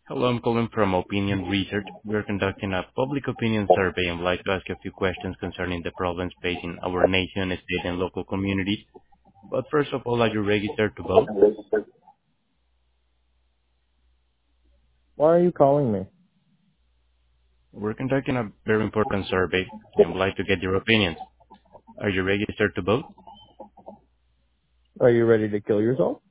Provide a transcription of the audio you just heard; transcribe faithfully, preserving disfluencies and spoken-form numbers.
Hello, I'm calling from Opinion Research. We're conducting a public opinion survey and would like to ask a few questions concerning the problems facing our nation, state, and local communities. But first of all, are you registered to vote? Why are you calling me? We're conducting a very important survey and would like to get your opinions. Are you registered to vote? Are you ready to kill yourself?